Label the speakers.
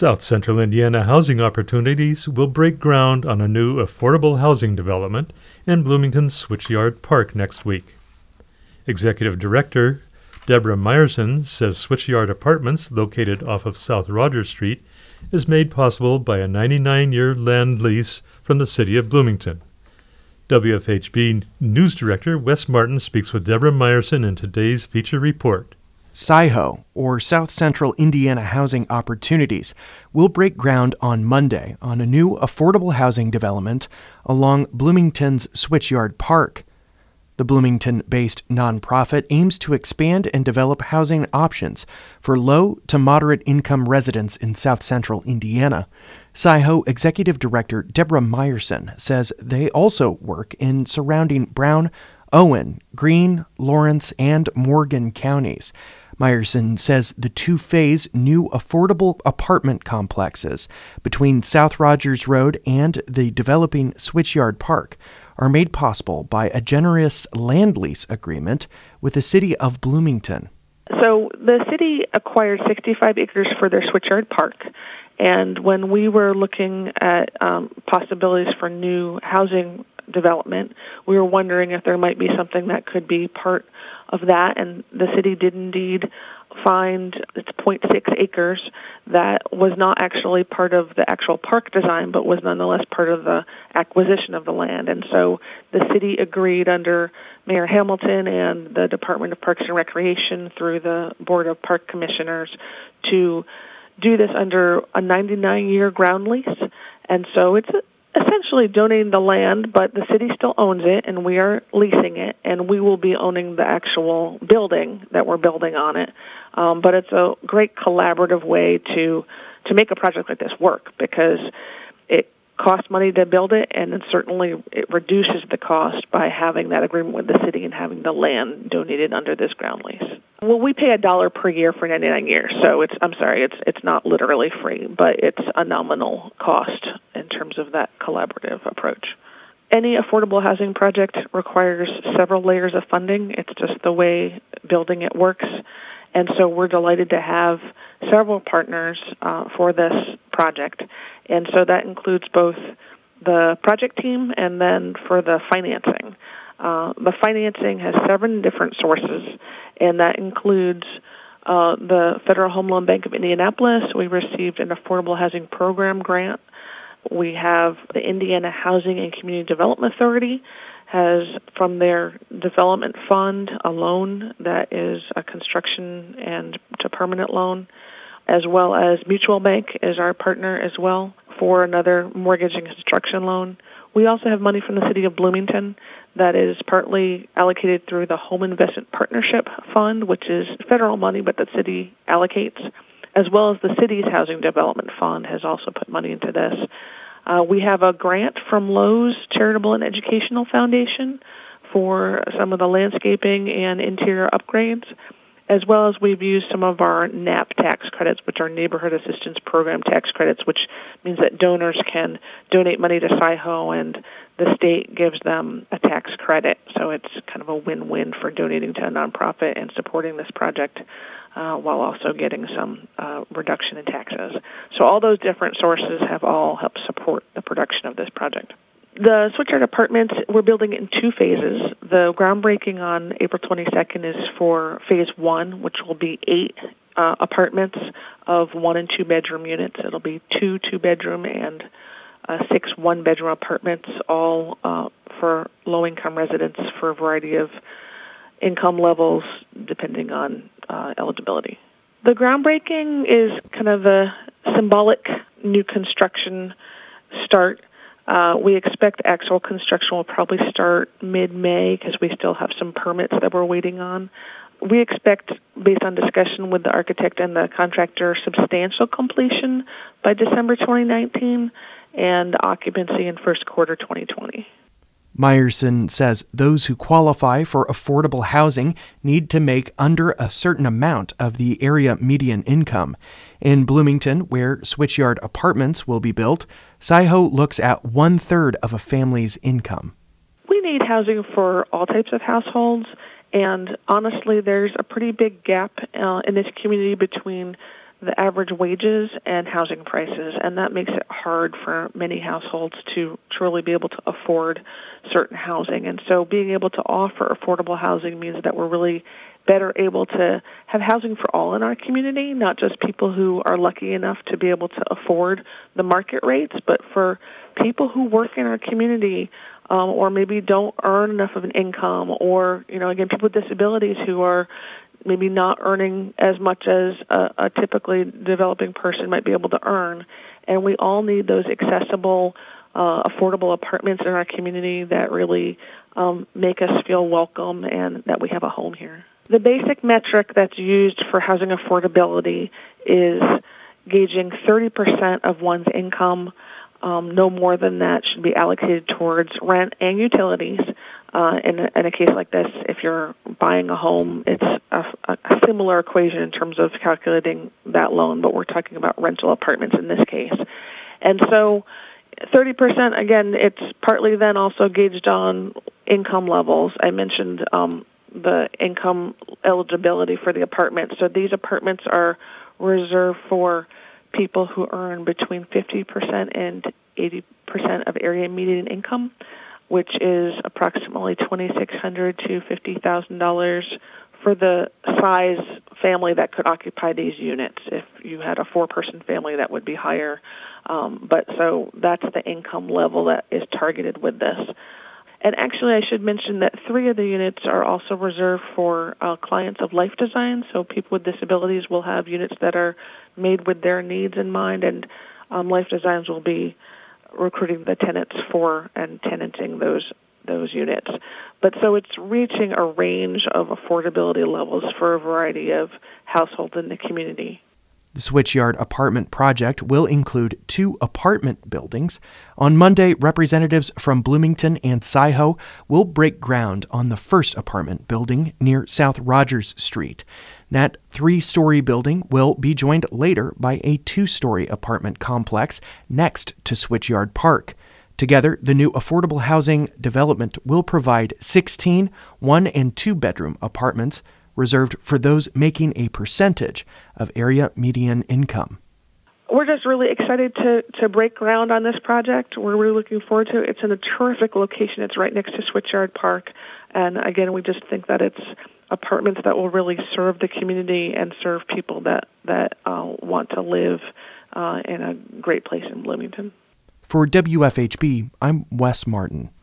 Speaker 1: South Central Indiana Housing Opportunities will break ground on a new affordable housing development in Bloomington's Switchyard Park next week. Executive Director Deborah Meyerson says Switchyard Apartments, located off of South Rogers Street, is made possible by a 99-year land lease from the City of Bloomington. WFHB News Director Wes Martin speaks with Deborah Meyerson in today's feature report.
Speaker 2: SIHO, or South Central Indiana Housing Opportunities, will break ground on Monday on a new affordable housing development along Bloomington's Switchyard Park. The Bloomington-based nonprofit aims to expand and develop housing options for low to moderate income residents in South Central Indiana. SIHO Executive Director Deborah Meyerson says they also work in surrounding Brown, Owen, Greene, Lawrence, and Morgan counties. Meyerson says the two-phase new affordable apartment complexes between South Rogers Road and the developing Switchyard Park are made possible by a generous land lease agreement with the City of Bloomington.
Speaker 3: So the city acquired 65 acres for their Switchyard Park, and when we were looking at possibilities for new housing development, we were wondering if there might be something that could be part of that, and the city did indeed find it's 0.6 acres that was not actually part of the actual park design, but was nonetheless part of the acquisition of the land. And so the city agreed under Mayor Hamilton and the Department of Parks and Recreation through the Board of Park Commissioners to do this under a 99-year ground lease. And so it's essentially donating the land, but the city still owns it, and we are leasing it, and we will be owning the actual building that we're building on it. But it's a great collaborative way to make a project like this work, because it costs money to build it, and it reduces the cost by having that agreement with the city and having the land donated under this ground lease. Well, we pay $1 per year for 99 years, so it's not literally free, but it's a nominal cost in terms of that collaborative approach. Any affordable housing project requires several layers of funding. It's just the way building it works. And so we're delighted to have several partners for this project. And so that includes both the project team and then for the financing. The financing has 7 different sources, and that includes the Federal Home Loan Bank of Indianapolis. We received an Affordable Housing Program grant. We have the Indiana Housing and Community Development Authority has, from their development fund, a loan that is a construction and to permanent loan, as well as Mutual Bank is our partner as well for another mortgage and construction loan. We also have money from the City of Bloomington that is partly allocated through the Home Investment Partnership Fund, which is federal money but the city allocates, as well as the city's Housing Development Fund has also put money into this. We have a grant from Lowe's Charitable and Educational Foundation for some of the landscaping and interior upgrades, as well as we've used some of our NAP tax credits, which are Neighborhood Assistance Program tax credits, which means that donors can donate money to SIHO and the state gives them a tax credit. So it's kind of a win-win for donating to a nonprofit and supporting this project while also getting some reduction in taxes. So all those different sources have all helped support the production of this project. The Switchyard Apartments, we're building it in 2 phases. The groundbreaking on April 22nd is for Phase 1, which will be 8 apartments of 1 and 2 bedroom units. It'll be 2 2-bedroom and 6 1-bedroom apartments, all for low-income residents for a variety of income levels depending on eligibility. The groundbreaking is kind of a symbolic new construction start. We expect actual construction will probably start mid-May because we still have some permits that we're waiting on. We expect, based on discussion with the architect and the contractor, substantial completion by December 2019 and occupancy in first quarter 2020.
Speaker 2: Meyerson says those who qualify for affordable housing need to make under a certain amount of the area median income. In Bloomington, where Switchyard Apartments will be built, SIHO looks at 1/3 of a family's income.
Speaker 3: We need housing for all types of households, and honestly, there's a pretty big gap in this community between the average wages and housing prices, and that makes it hard for many households to truly be able to afford certain housing. And so being able to offer affordable housing means that we're really better able to have housing for all in our community, not just people who are lucky enough to be able to afford the market rates, but for people who work in our community or maybe don't earn enough of an income, or, again, people with disabilities who are maybe not earning as much as a typically developing person might be able to earn. And we all need those accessible, affordable apartments in our community that really make us feel welcome and that we have a home here. The basic metric that's used for housing affordability is gauging 30% of one's income. No more than that should be allocated towards rent and utilities. In a case like this, if you're buying a home, it's a similar equation in terms of calculating that loan, but we're talking about rental apartments in this case. And so 30%, again, it's partly then also gauged on income levels. I mentioned the income eligibility for the apartment. So these apartments are reserved for people who earn between 50% and 80% of area median income, which is approximately $2,600 to $50,000 for the size family that could occupy these units. If you had a 4-person family, that would be higher. But so that's the income level that is targeted with this. And actually, I should mention that 3 of the units are also reserved for clients of Life Design. So people with disabilities will have units that are made with their needs in mind, and Life Designs will be recruiting the tenants for and tenanting those units. But so it's reaching a range of affordability levels for a variety of households in the community.
Speaker 2: The Switchyard apartment project will include 2 apartment buildings. On Monday, representatives from Bloomington and SciHo will break ground on the first apartment building near South Rogers Street. That 3-story building will be joined later by a 2-story apartment complex next to Switchyard Park. Together, the new affordable housing development will provide 16 1- and 2-bedroom apartments reserved for those making a percentage of area median income.
Speaker 3: We're just really excited to break ground on this project. We're really looking forward to it. It's in a terrific location. It's right next to Switchyard Park. And again, we just think that it's apartments that will really serve the community and serve people that want to live in a great place in Bloomington.
Speaker 2: For WFHB, I'm Wes Martin.